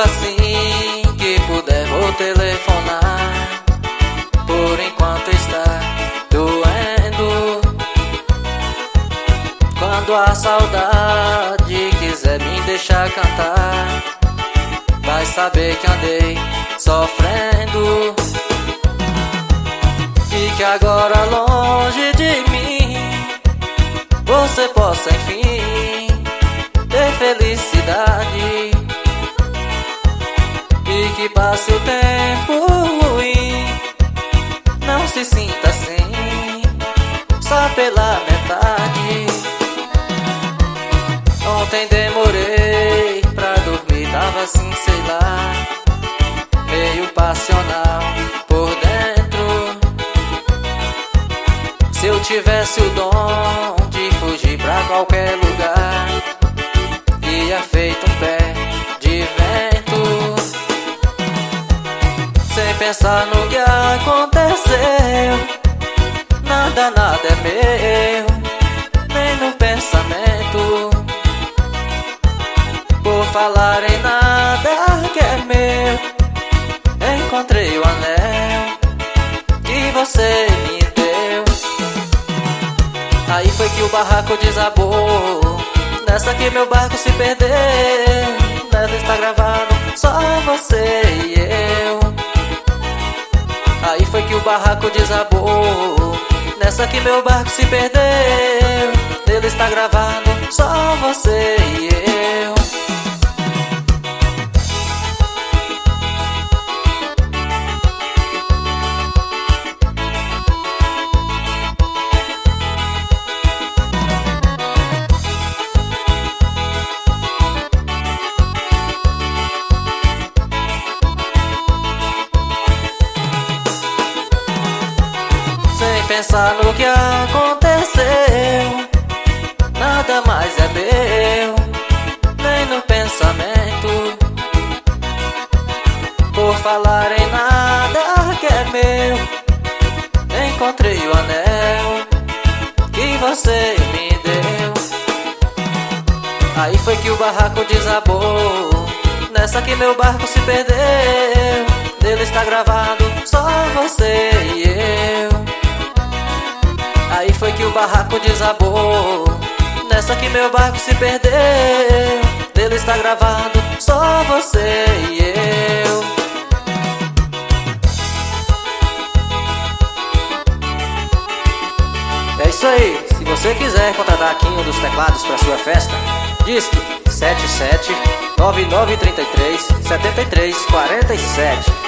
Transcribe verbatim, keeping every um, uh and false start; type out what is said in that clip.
assim que puder vou telefonar. Por enquanto está doendo. Quando a saudade quiser me deixar cantar, vai saber que andei sofrendo e que agora longe de mim você possa enfim ter felicidade e que passe o tempo ruim, não se sinta assim só pela metade. Ontem demorei pra dormir, tava assim, sei lá, meio passional por dentro. Se eu tivesse o dom de fugir pra qualquer lugar, ia feito um pé de vento, sem pensar no que aconteceu. Nada, nada é meu, nem no pensamento. Por falar em nada que é meu, encontrei o anel que você me deu. Aí foi que o barraco desabou, nessa que meu barco se perdeu. Nessa está gravado só você e eu. Aí foi que o barraco desabou, nessa que meu barco se perdeu. Nele está gravado só você e eu. Pensar no que aconteceu, nada mais é meu, nem no pensamento. Por falar em nada que é meu, encontrei o anel que você me deu. Aí foi que o barraco desabou, nessa que meu barco se perdeu. Nele está gravado só você e eu. Aí foi que o barraco desabou, nessa que meu barco se perdeu. Nele está gravado só você e eu. É isso aí, se você quiser contratar aqui um dos teclados para sua festa, disque sete sete nove nove três três sete três quatro sete.